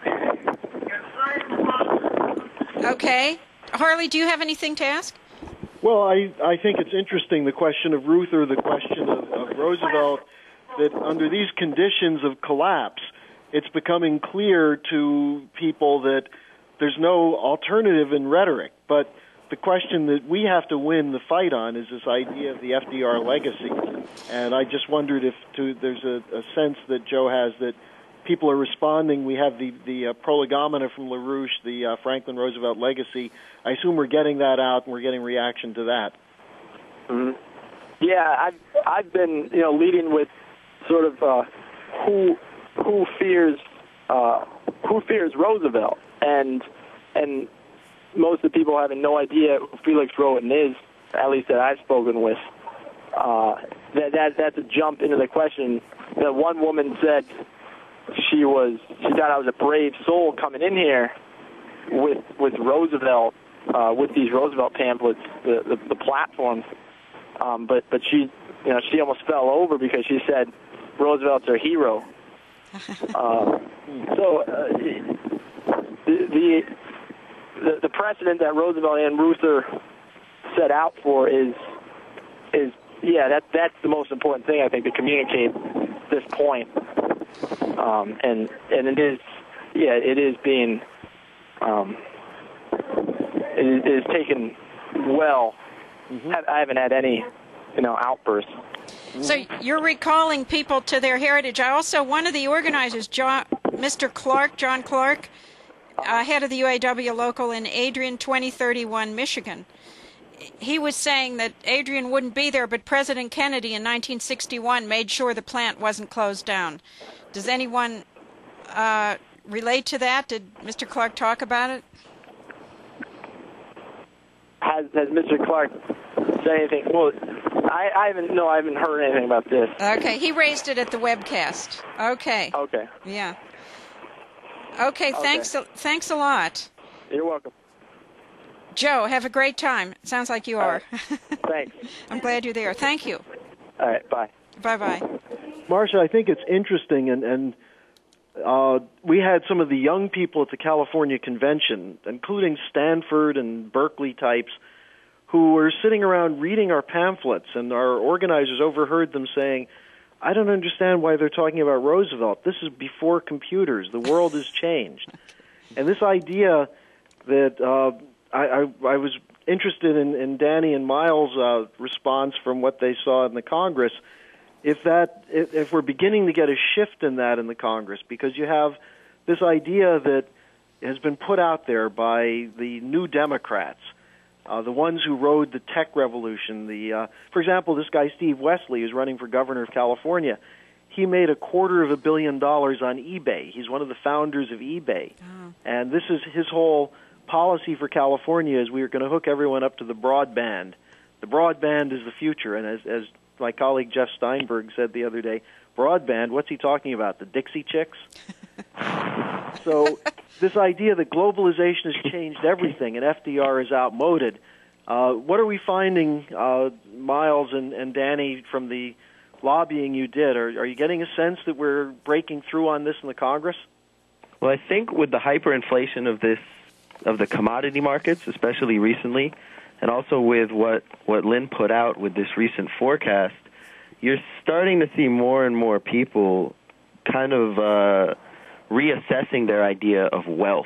Okay, Harley, do you have anything to ask? Well, I, I think it's interesting, the question of Reuther, the question of, of Roosevelt, that under these conditions of collapse, it's becoming clear to people that there's no alternative in rhetoric. But the question that we have to win the fight on is this idea of the F D R legacy. And I just wondered if to, there's a, a sense that Joe has that people are responding. We have the, the uh, prolegomena from LaRouche, the uh, Franklin Roosevelt legacy. I assume we're getting that out and we're getting reaction to that. Mm-hmm. Yeah, I've I've been you know leading with sort of uh, who who fears uh, who fears Roosevelt, and and most of the people having no idea who Felix Rowan is, at least that I've spoken with. Uh, that that that's a jump into the question. That one woman said she was she thought I was a brave soul coming in here with with Roosevelt. Uh, with these Roosevelt pamphlets, the the, the platforms, um, but but she, you know, she almost fell over because she said Roosevelt's her hero. uh, so uh, the, the the precedent that Roosevelt and Reuther set out for is is yeah that that's the most important thing, I think, to communicate this point, um, and and it is yeah it is being. Um, It is taken well. Mm-hmm. I haven't had any, you know, outbursts. So you're recalling people to their heritage. I also, one of the organizers, John, Mister Clark, John Clark, uh, head of the U A W local in Adrian, twenty thirty-one, Michigan. He was saying that Adrian wouldn't be there, but President Kennedy in nineteen sixty-one made sure the plant wasn't closed down. Does anyone uh, relate to that? Did Mister Clark talk about it? Has has Mister Clark said anything? Well, I, I haven't. No, I haven't heard anything about this. Okay, he raised it at the webcast. Okay. Okay. Yeah. Okay. Okay. Thanks. A, thanks a lot. You're welcome. Joe, have a great time. It sounds like you are. Right. Thanks. I'm glad you're there. Thank you. All right. Bye. Bye bye. Marcia, I think it's interesting, and, and uh, we had some of the young people at the California convention, including Stanford and Berkeley types, who were sitting around reading our pamphlets, and our organizers overheard them saying, I don't understand why they're talking about Roosevelt. This is before computers. The world has changed. And this idea that uh, I, I, I was interested in, in Danny and Miles' uh, response from what they saw in the Congress, if that if, if we're beginning to get a shift in that in the Congress, because you have this idea that has been put out there by the New Democrats, uh, the ones who rode the tech revolution. The uh, for example, this guy Steve Wesley, who's running for governor of California, he made a quarter of a billion dollars on eBay. He's one of the founders of eBay, oh. and this is his whole policy for California is we are going to hook everyone up to the broadband. The broadband is the future, and as, as my colleague Jeff Steinberg said the other day, broadband, what's he talking about, the Dixie Chicks? So this idea that globalization has changed everything and F D R is outmoded, uh, what are we finding, uh, Miles and, and Danny, from the lobbying you did? Are, are you getting a sense that we're breaking through on this in the Congress? Well, I think with the hyperinflation of this of the commodity markets, especially recently, and also with what, what Lynn put out with this recent forecast, you're starting to see more and more people kind of uh, reassessing their idea of wealth.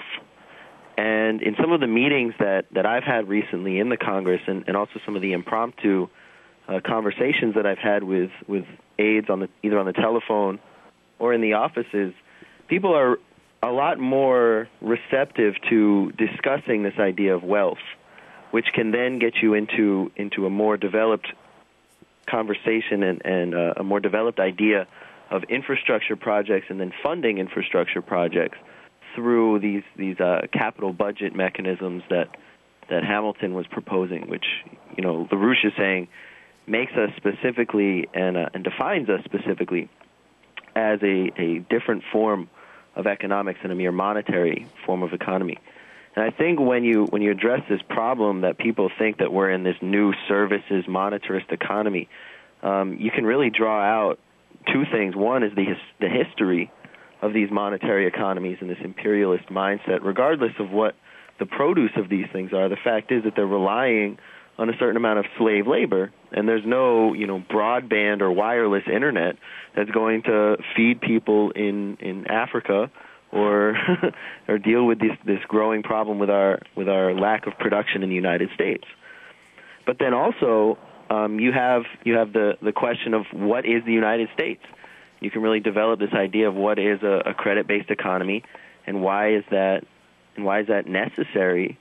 And in some of the meetings that, that I've had recently in the Congress, and, and also some of the impromptu uh, conversations that I've had with, with aides on the, either on the telephone or in the offices, people are a lot more receptive to discussing this idea of wealth, which can then get you into into a more developed conversation and, and uh, a more developed idea of infrastructure projects and then funding infrastructure projects through these these uh, capital budget mechanisms that that Hamilton was proposing, which, you know, LaRouche is saying makes us specifically and uh, and defines us specifically as a, a different form of economics and a mere monetary form of economy. And I think when you when you address this problem that people think that we're in this new services monetarist economy, um, you can really draw out two things. One is the his, the history of these monetary economies and this imperialist mindset, regardless of what the produce of these things are. The fact is that they're relying on a certain amount of slave labor, and there's no, you know, broadband or wireless internet that's going to feed people in, in Africa or or deal with this this growing problem with our with our lack of production in the United States. But then also um, you have you have the, the question of what is the United States. You can really develop this idea of what is a, a credit-based economy, and why is that and why is that necessary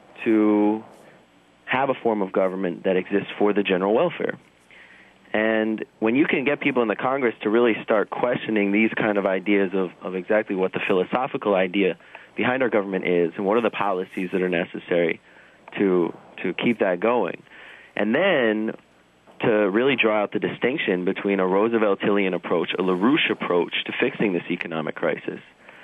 to have a form of government that exists for the general welfare. And when you can get people in the Congress to really start questioning these kind of ideas of, of exactly what the philosophical idea behind our government is and what are the policies that are necessary to to keep that going, and then to really draw out the distinction between a Rooseveltian approach, a LaRouche approach to fixing this economic crisis,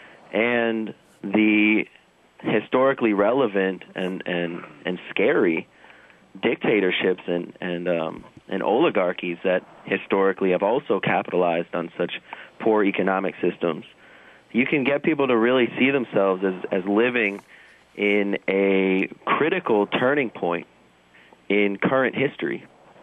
and the historically relevant and, and, and scary dictatorships and and um, and oligarchies that historically have also capitalized on such poor economic systems. You can get people to really see themselves as, as living in a critical turning point in current history,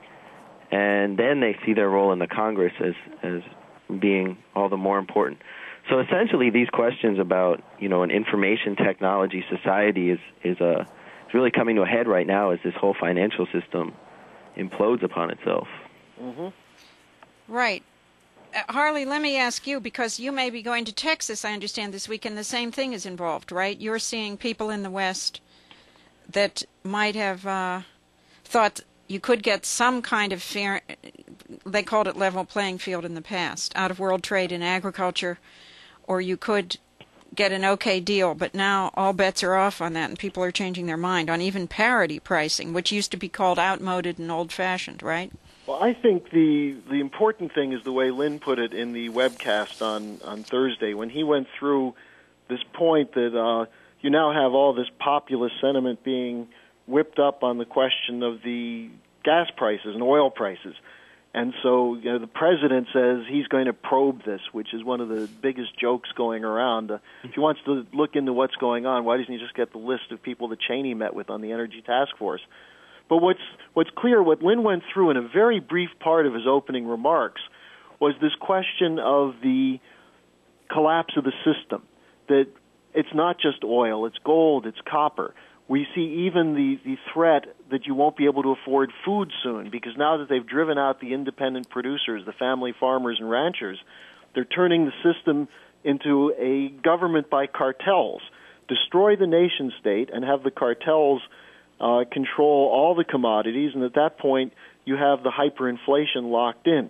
and then they see their role in the Congress as as being all the more important. So essentially, these questions about, you know, an information technology society is is a It's really coming to a head right now as this whole financial system implodes upon itself. Mm-hmm. Right. Uh, Harley, let me ask you, because you may be going to Texas, I understand, this weekend. The same thing is involved, right? You're seeing people in the West that might have uh, thought you could get some kind of fair, they called it level playing field in the past, out of world trade in agriculture, or you could get an okay deal, but now all bets are off on that, and people are changing their mind on even parity pricing, which used to be called outmoded and old-fashioned, right? Well, I think the the important thing is the way Lynn put it in the webcast on, on Thursday, when he went through this point that uh, you now have all this populist sentiment being whipped up on the question of the gas prices and oil prices. And so, you know, the president says he's going to probe this, which is one of the biggest jokes going around. Uh, if he wants to look into what's going on, why doesn't he just get the list of people that Cheney met with on the Energy Task Force? But what's what's clear, what Lynn went through in a very brief part of his opening remarks was this question of the collapse of the system, that it's not just oil, it's gold, it's copper. We see even the, the threat that you won't be able to afford food soon, because now that they've driven out the independent producers, the family farmers and ranchers, they're turning the system into a government by cartels. Destroy the nation state and have the cartels uh, control all the commodities, and at that point you have the hyperinflation locked in.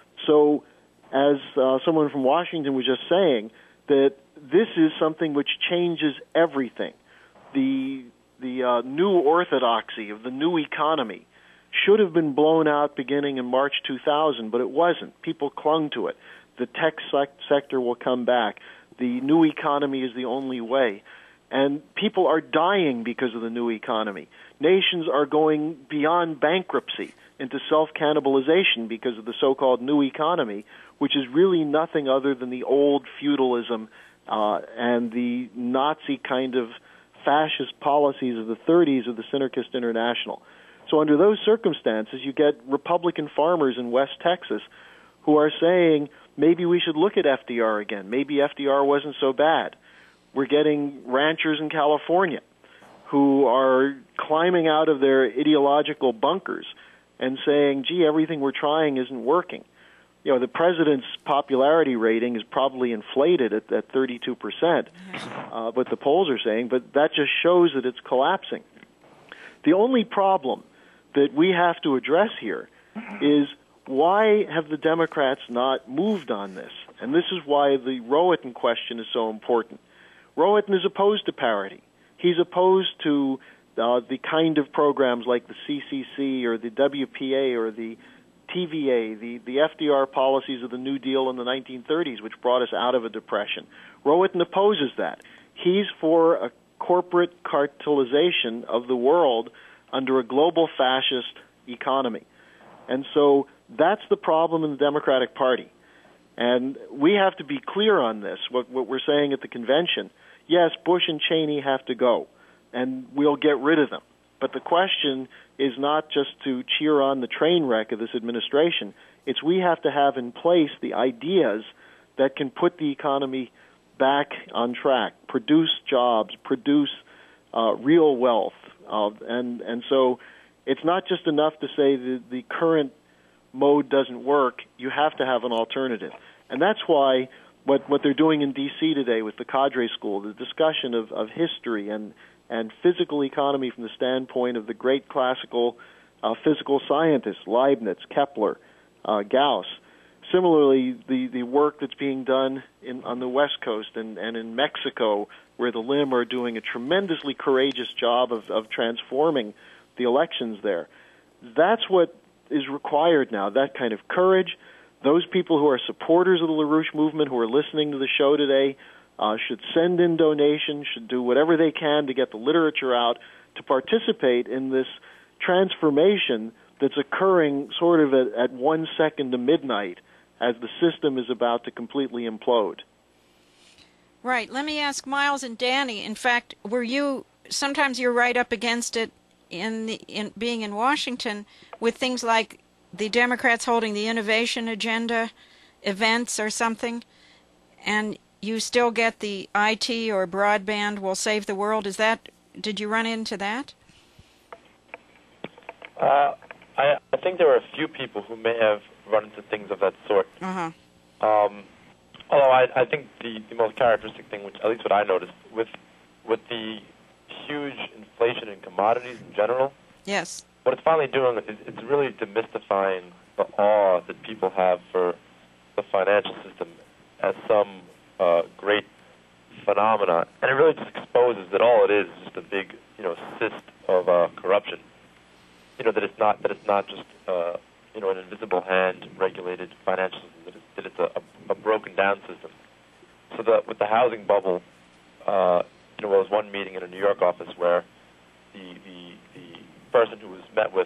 So as uh, someone from Washington was just saying, that this is something which changes everything. The the uh, new orthodoxy of the new economy should have been blown out beginning in March two thousand, but it wasn't. People clung to it. The tech sec- sector will come back. The new economy is the only way. And people are dying because of the new economy. Nations are going beyond bankruptcy into self-cannibalization because of the so-called new economy, which is really nothing other than the old feudalism uh, and the Nazi kind of fascist policies of the thirties of the Synarchist International. So under those circumstances, you get Republican farmers in West Texas who are saying, maybe we should look at F D R again. Maybe F D R wasn't so bad. We're getting ranchers in California who are climbing out of their ideological bunkers and saying, gee, everything we're trying isn't working. You know, the president's popularity rating is probably inflated at, at thirty-two percent, uh, what the polls are saying, but that just shows that it's collapsing. The only problem that we have to address here is, why have the Democrats not moved on this? And this is why the Rowatton question is so important. Rowatton is opposed to parity. He's opposed to uh, the kind of programs like the C C C or the W P A or the T V A, the, the F D R policies of the New Deal in the nineteen thirties, which brought us out of a depression. Rowatton opposes that. He's for a corporate cartelization of the world under a global fascist economy. And so that's the problem in the Democratic Party. And we have to be clear on this, what, what we're saying at the convention. Yes, Bush and Cheney have to go, and we'll get rid of them. But the question is not just to cheer on the train wreck of this administration. It's we have to have in place the ideas that can put the economy back on track, produce jobs, produce uh, real wealth. Uh, and, and so it's not just enough to say that the current mode doesn't work. You have to have an alternative. And that's why what, what they're doing in D C today with the Cadre School, the discussion of, of history and and physical economy from the standpoint of the great classical uh, physical scientists, Leibniz, Kepler, uh, Gauss. Similarly, the, the work that's being done in, on the West Coast and, and in Mexico, where the L I M are doing a tremendously courageous job of, of transforming the elections there. That's what is required now, that kind of courage. Those people who are supporters of the LaRouche movement, who are listening to the show today, Uh, should send in donations, should do whatever they can to get the literature out, to participate in this transformation that's occurring sort of at, at one second to midnight as the system is about to completely implode. Right. Let me ask Miles and Danny. In fact, were you, sometimes you're right up against it in, the, in being in Washington with things like the Democrats holding the innovation agenda events or something, and you still get the I T or broadband will save the world. Is that, did you run into that? Uh, I, I think there were a few people who may have run into things of that sort. Uh-huh. Um, although I, I think the, the most characteristic thing, which at least what I noticed, with with the huge inflation in commodities in general, yes, what it's finally doing is it's really demystifying the awe that people have for the financial system as some Uh, great phenomena, and it really just exposes that all it is is just a big, you know, cyst of uh, corruption. You know, that it's not that it's not just uh, you know, an invisible hand regulated financial system, that, it, that it's a, a, a broken down system. So the with the housing bubble, uh, you know, there was one meeting in a New York office where the the, the person who was met with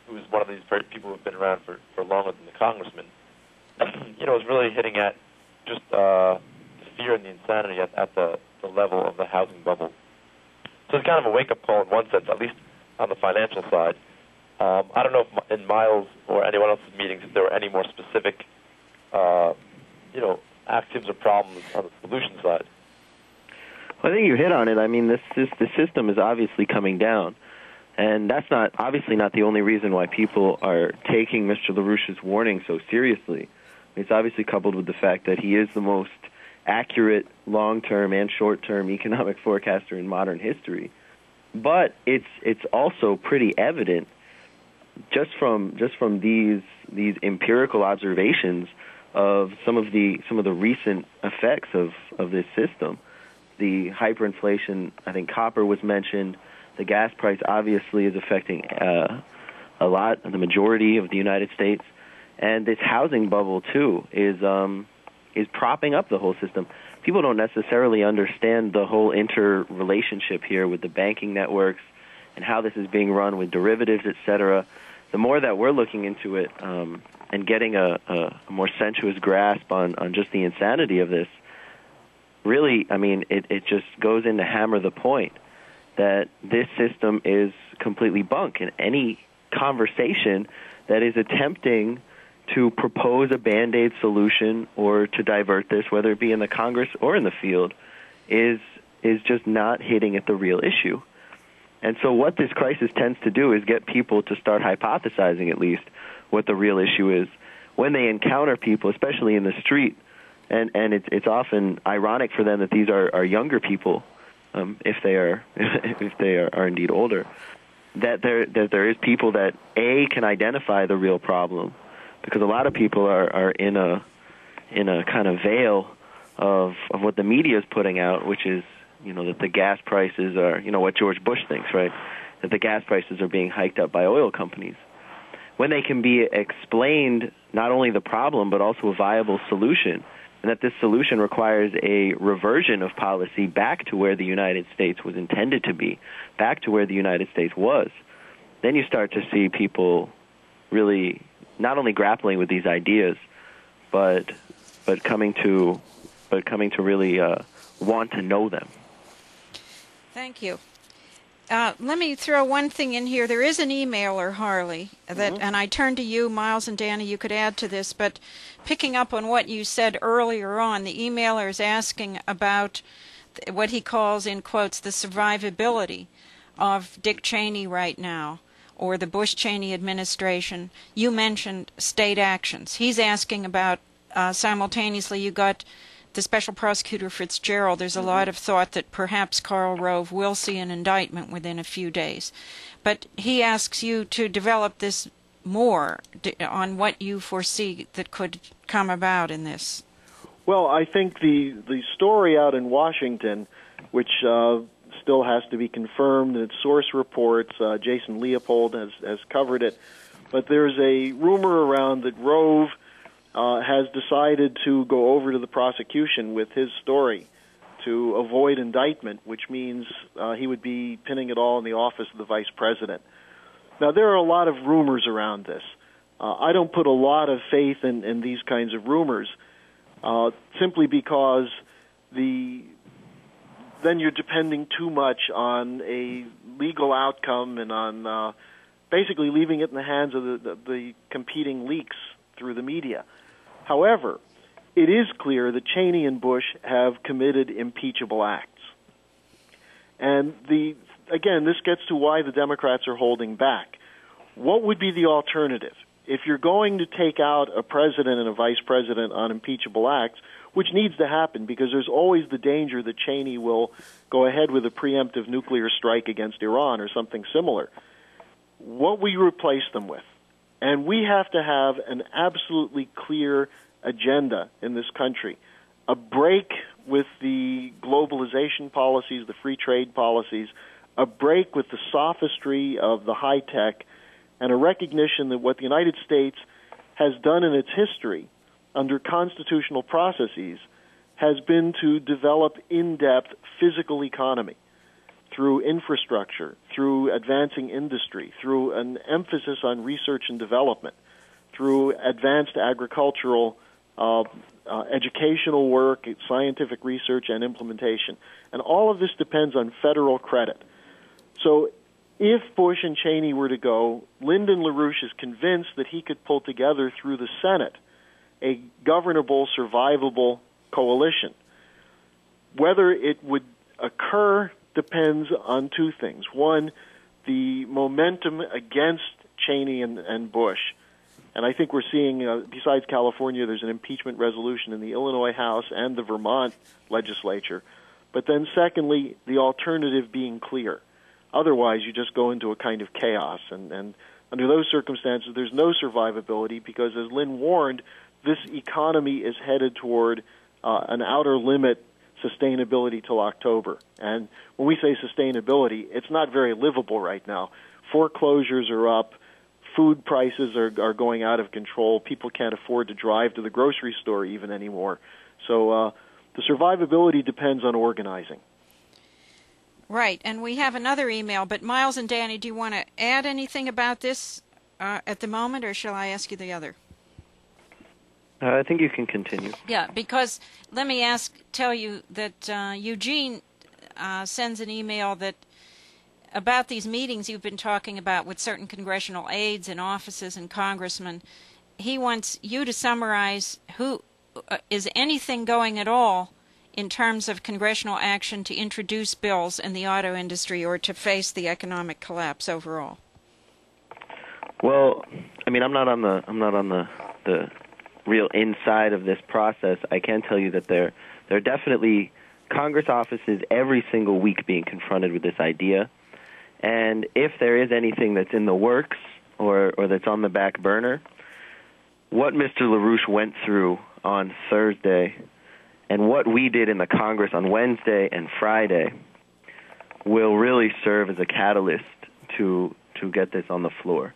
who's one of these very people who've been around for, for longer than the congressman, you know, is really hitting at just uh, the fear and the insanity at, at the, the level of the housing bubble. So it's kind of a wake-up call in one sense, at least on the financial side. Um, I don't know if in Miles or anyone else's meetings if there were any more specific, uh, you know, axioms or problems on the solution side. Well, I think you hit on it. I mean, this, this the system is obviously coming down, and that's not obviously not the only reason why people are taking Mister LaRouche's warning so seriously. It's obviously coupled with the fact that he is the most accurate long-term and short-term economic forecaster in modern history. But it's it's also pretty evident just from just from these these empirical observations of some of the some of the recent effects of, of this system. The hyperinflation, I think copper was mentioned. The gas price obviously is affecting uh, a lot, the majority of the United States. And this housing bubble, too, is um, is propping up the whole system. People don't necessarily understand the whole interrelationship here with the banking networks and how this is being run with derivatives, et cetera. The more that we're looking into it um, and getting a, a more sensuous grasp on, on just the insanity of this, really, I mean, it, it just goes in to hammer the point that this system is completely bunk. And any conversation that is attempting to propose a Band-Aid solution or to divert this, whether it be in the Congress or in the field, is is just not hitting at the real issue. And so what this crisis tends to do is get people to start hypothesizing, at least, what the real issue is. When they encounter people, especially in the street, and, and it's, it's often ironic for them that these are, are younger people, um, if they are if they are, are indeed older, that there that there is people that, A, can identify the real problem, because a lot of people are, are in a in a kind of veil of of what the media is putting out, which is, you know, that the gas prices are, you know, what George Bush thinks, right? That the gas prices are being hiked up by oil companies. When they can be explained not only the problem but also a viable solution, and that this solution requires a reversion of policy back to where the United States was intended to be, back to where the United States was, then you start to see people really not only grappling with these ideas, but but coming to but coming to really uh, want to know them. Thank you. Uh, let me throw one thing in here. There is an emailer, Harley, that, mm-hmm. and I turn to you, Miles and Danny, you could add to this, but picking up on what you said earlier on, the emailer is asking about what he calls, in quotes, the survivability of Dick Cheney right now, or the Bush-Cheney administration. You mentioned state actions. He's asking about, uh, simultaneously, you got the Special Prosecutor Fitzgerald. There's a lot of thought that perhaps Karl Rove will see an indictment within a few days. But he asks you to develop this more on what you foresee that could come about in this. Well, I think the, the story out in Washington, which uh, still has to be confirmed in its source reports, uh, Jason Leopold has, has covered it, but there's a rumor around that Rove Uh, has decided to go over to the prosecution with his story to avoid indictment, which means uh, he would be pinning it all in the office of the vice president. Now, there are a lot of rumors around this. Uh, I don't put a lot of faith in, in these kinds of rumors, uh, simply because the then you're depending too much on a legal outcome and on uh, basically leaving it in the hands of the, the, the competing leaks through the media. However, it is clear that Cheney and Bush have committed impeachable acts. And the again, this gets to why the Democrats are holding back. What would be the alternative? If you're going to take out a president and a vice president on impeachable acts, which needs to happen because there's always the danger that Cheney will go ahead with a preemptive nuclear strike against Iran or something similar, what will you replace them with? And we have to have an absolutely clear agenda in this country. A break with the globalization policies, the free trade policies, a break with the sophistry of the high tech, and a recognition that what the United States has done in its history under constitutional processes has been to develop in-depth physical economy through infrastructure, through advancing industry, through an emphasis on research and development, through advanced agricultural uh, uh, educational work, scientific research, and implementation. And all of this depends on federal credit. So if Bush and Cheney were to go, Lyndon LaRouche is convinced that he could pull together through the Senate a governable, survivable coalition. Whether it would occur depends on two things. One, the momentum against Cheney and, and Bush. And I think we're seeing, uh, besides California, there's an impeachment resolution in the Illinois House and the Vermont legislature. But then secondly, the alternative being clear. Otherwise, you just go into a kind of chaos. And, and under those circumstances, there's no survivability because, as Lynn warned, this economy is headed toward uh, an outer limit sustainability till October. And when we say sustainability, it's not very livable right now. Foreclosures are up. Food prices are, are going out of control. People can't afford to drive to the grocery store even anymore. So uh, the survivability depends on organizing. Right, and we have another email, but Miles and Danny, do you want to add anything about this uh, at the moment, or shall I ask you the other? Uh, I think you can continue. Yeah, because let me ask, tell you that uh, Eugene uh, sends an email that about these meetings you've been talking about with certain congressional aides and offices and congressmen. He wants you to summarize who uh, is anything going at all in terms of congressional action to introduce bills in the auto industry or to face the economic collapse overall. Well, I mean, I'm not on the I'm not on the the real inside of this process. I can tell you that there there are definitely Congress offices every single week being confronted with this idea. And if there is anything that's in the works or, or that's on the back burner, what Mister LaRouche went through on Thursday and what we did in the Congress on Wednesday and Friday will really serve as a catalyst to to get this on the floor.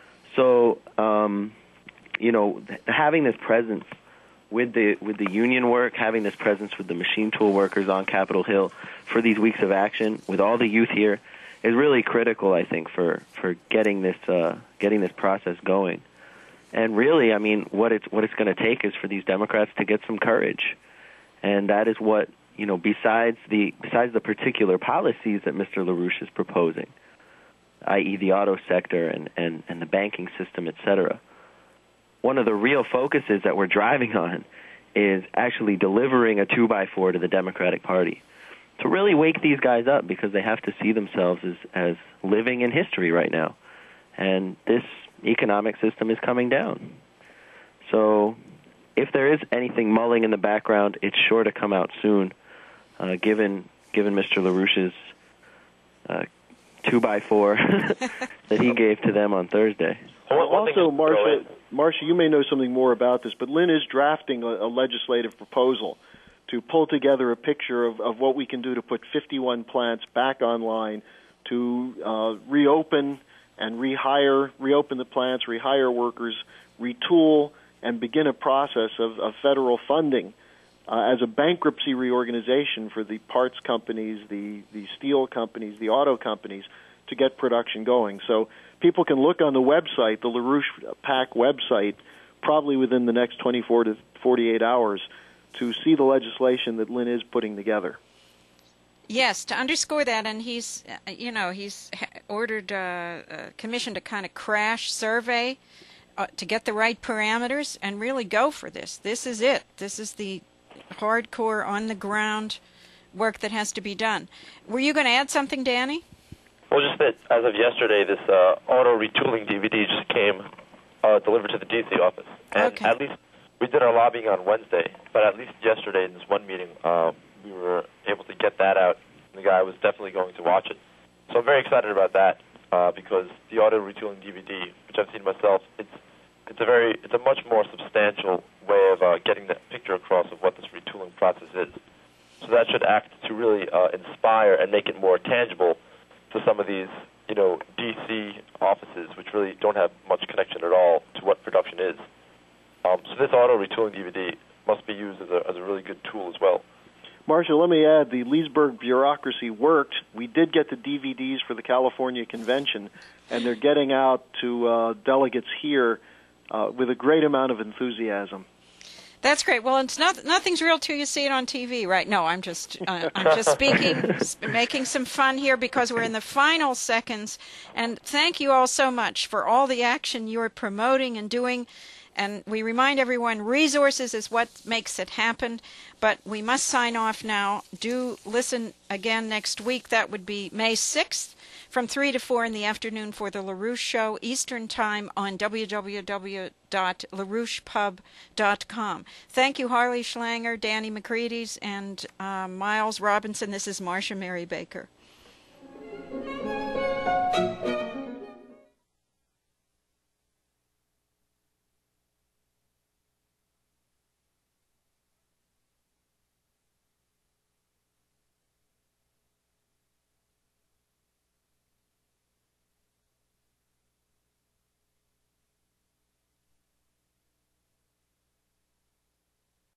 So, um, you know, having this presence with the with the union work, having this presence with the machine tool workers on Capitol Hill for these weeks of action, with all the youth here, is really critical, I think, for, for getting this uh, getting this process going. And really, I mean, what it's what it's going to take is for these Democrats to get some courage, and that is what, you know, besides the besides the particular policies that Mister LaRouche is proposing, that is, the auto sector and, and, and the banking system, et cetera. One of the real focuses that we're driving on is actually delivering a two by four to the Democratic Party, to really wake these guys up, because they have to see themselves as, as living in history right now. And this economic system is coming down. So if there is anything mulling in the background, it's sure to come out soon, uh, given given Mister LaRouche's uh, two by four that he gave to them on Thursday. Also, Marcia, Marcia, you may know something more about this, but Lynn is drafting a, a legislative proposal to pull together a picture of, of what we can do to put fifty-one plants back online, to uh, reopen and rehire, reopen the plants, rehire workers, retool, and begin a process of, of federal funding uh, as a bankruptcy reorganization for the parts companies, the, the steel companies, the auto companies, to get production going. So people can look on the website, the LaRouche PAC website, probably within the next twenty-four to forty-eight hours, to see the legislation that Lynn is putting together. Yes, to underscore that, and he's, you know, he's ordered uh, a commission to kind of crash survey uh, to get the right parameters and really go for this. This is it. This is the hardcore, on-the-ground work that has to be done. Were you going to add something, Danny? Well, just that as of yesterday, this uh, auto retooling D V D just came uh, delivered to the D C office. And okay. At least we did our lobbying on Wednesday, but at least yesterday in this one meeting, uh, we were able to get that out. And the guy was definitely going to watch it. So I'm very excited about that uh, because the auto retooling D V D, which I've seen myself, it's it's a very it's a much more substantial way of uh, getting the picture across of what this retooling process is. So that should act to really uh, inspire and make it more tangible to some of these, you know, D C offices, which really don't have much connection at all to what production is. Um, so this auto retooling D V D must be used as a, as a really good tool as well. Marcia, let me add, the Leesburg bureaucracy worked. We did get the D V Ds for the California convention, and they're getting out to uh, delegates here uh, with a great amount of enthusiasm. That's great. Well, it's not nothing's real till you see it on T V, right? No, I'm just uh, I'm just speaking, making some fun here because we're in the final seconds. And thank you all so much for all the action you're promoting and doing. And we remind everyone, resources is what makes it happen. But we must sign off now. Do listen again next week. That would be May sixth from three to four in the afternoon for the LaRouche Show, Eastern Time on w w w dot larouche pub dot com. Thank you, Harley Schlanger, Danny McCready, and uh, Miles Robinson. This is Marcia Mary Baker.